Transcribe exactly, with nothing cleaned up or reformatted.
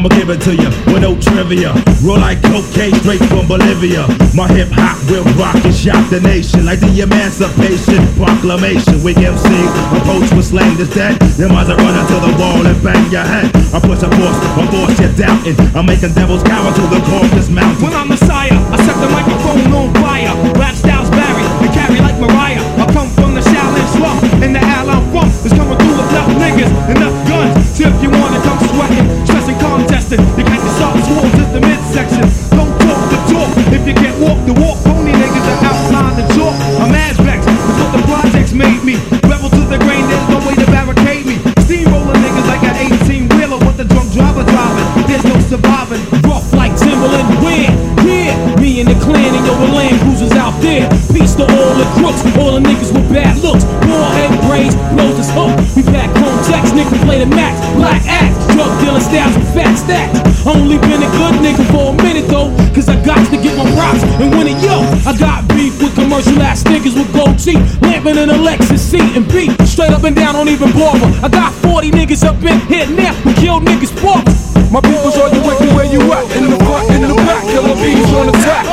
I'ma give it to you with no trivia. Roll like cocaine straight from Bolivia. My hip hop will rock and shock the nation like the Emancipation Proclamation. We M Cs approach with slang that's dead. Them eyes are running to the wall and bang your head. I push a force, a force you're doubting. I'm making devils cower to the Caucasus Mountain. When I'm Messiah, I set the microphone on fire. Rap styles vary and carry like Mariah. I come from the Shaolin slum, and the Al I'm from is coming through with enough niggas, enough guns. So if you wanna come sweating, stressing, contesting, you got the soft swords at the midsection. Don't talk the talk if you can't walk the walk. Pony niggas are outline the chalk. I'm Azvex, that's what the projects made me. Rebel to the grain, there's no way to barricade me. Steamroller niggas like an eighteen wheeler with the drunk driver driving. There's no surviving. Rough like Timberland, win, yeah. Me and the clan and your land cruisers out there. Peace to all the crooks, all the niggas with bad looks. Warhead braids, blows us hook. We back home, text, nigga play the max. Black act, drug dealer styles with fat stacks. Only been a good nigga for a minute though, cause I got to get my props and win it, yo. I got beef with commercial ass niggas with gold teeth, lamping in a Lexus seat and beat straight up and down, don't even bother. I got forty niggas up in here now who kill niggas for. My people's are directly where you at. In the front, in the back, killer bees on attack.